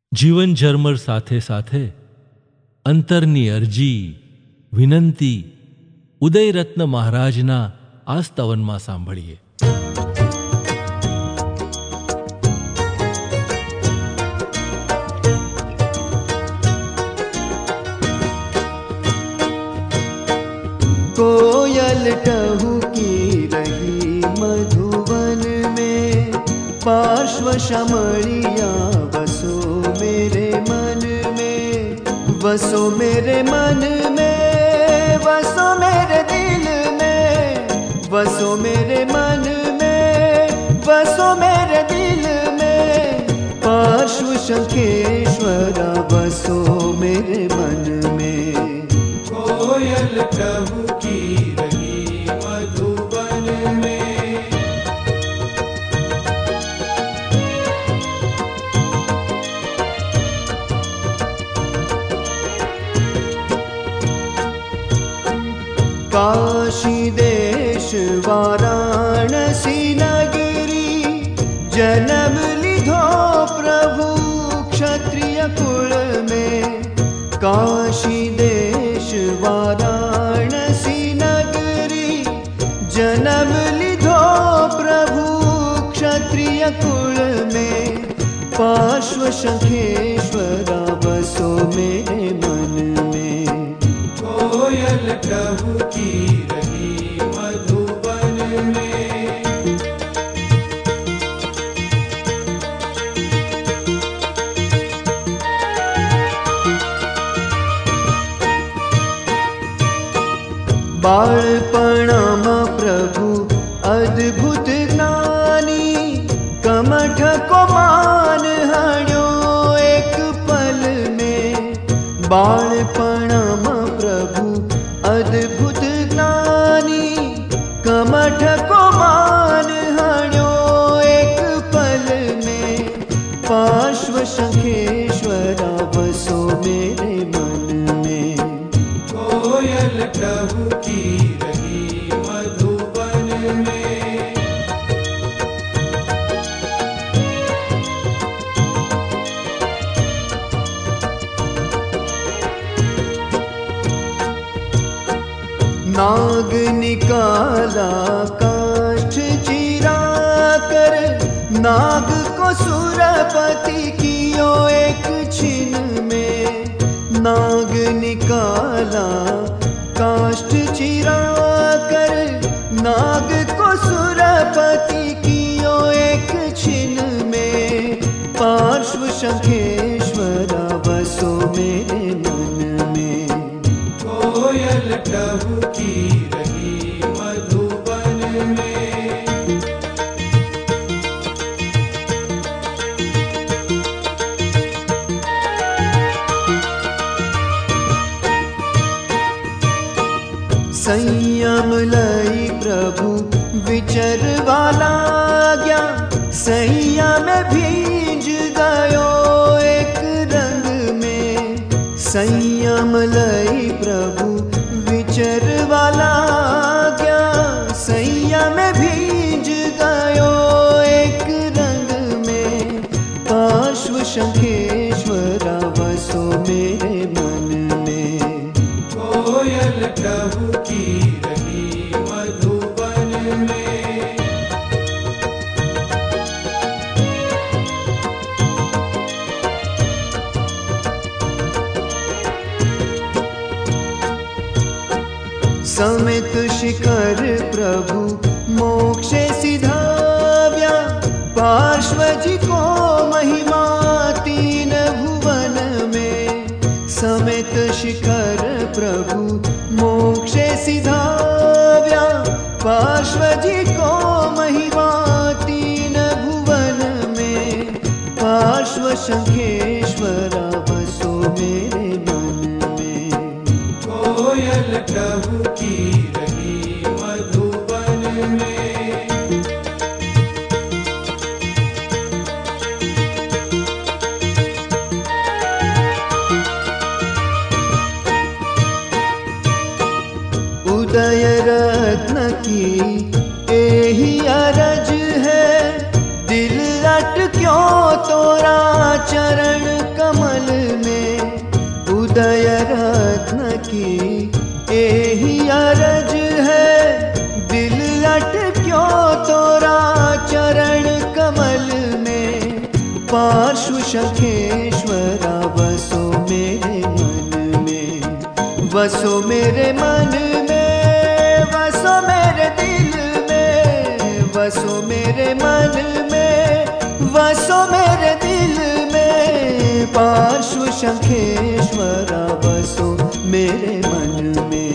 જીવન ઝરમર સાથે સાથે અંતરની અરજી વિનંતી ઉદયરત્ન મહારાજના આ સ્તવનમાં સાંભળીએ. कोयल टहुकी रही मधुवन में, पार्श्व शमरिया बसो मेरे मन में, बसो मेरे मन में, बसो मेरे दिल में, बसो मेरे मन में, बसो मेरे दिल में, पार्श्व शंखेश्वरा बसो मेरे मन में. कोयल टहुकी रही मधुवन में, काशी देश वाराणसी नगरी, जन्म लिधो प्रभु क्षत्रिय कुल में. काशी देश वाराणसी नगरी, जन्म लिधो प्रभु क्षत्रिय कुल में, पार्श्व शंखेश्वरा बसो मेरे मन में. कोयल टहुकी रही मधुवन में, बाळपणामा प्रभु अद्भुत ज्ञानी, कमठ को मान हण्यो एक पल में. बाळपणामा प्रभु अद्भुत ज्ञानी, कमठ को मान हण्यो एक पल में, पार्श्व शंखेश्वरा बसो मेरे मन में. कोयल टहुकी रही मधुवन में, नाग निकाला काष्ठ चिरा कर, नाग को सुरपति कियो एक छिन में. नाग निकाला काष्ठ चिरा कर, नाग को सुरपति कियो एक छिन में, पार्श्व शंखेश्वरा बसो मेरे मन में. कोयल टहुकी रही मधुवन में, संयम लई प्रभु विचरवाला गया, संयम भींज गयो एक रंग में. संयम लई प्रभु विचरवाला गया, संयम भींज गयो एक रंग में, पार्श्व शंखेश्वरा बसो मेरे मन में. कोयल टहुकी रही मधुवन में, समित शिखर प्रभु मोक्षे सिधाव्या, पार्श्व जी को महिमा तीन भुवन में. समित शिखर प्रभु मोक्षे सिधाव्या, पार्श्व जी को महिमा तीन भुवन में, पार्श्व शंखेश्वरा बसो मेरे मन में. कोयल टहुकी रही मधुवन में, उदय रत्न की एही अरज है, दिल अटक्यो तोरा चरण का पार्श्व शंखेश्वरा वसो मेरे मन में, वसो मेरे मन में, वसो मेरे दिल में, वसो मेरे मन में, वसो मेरे दिल में। पार्श्व शंखेश्वरा वसो मेरे मन में।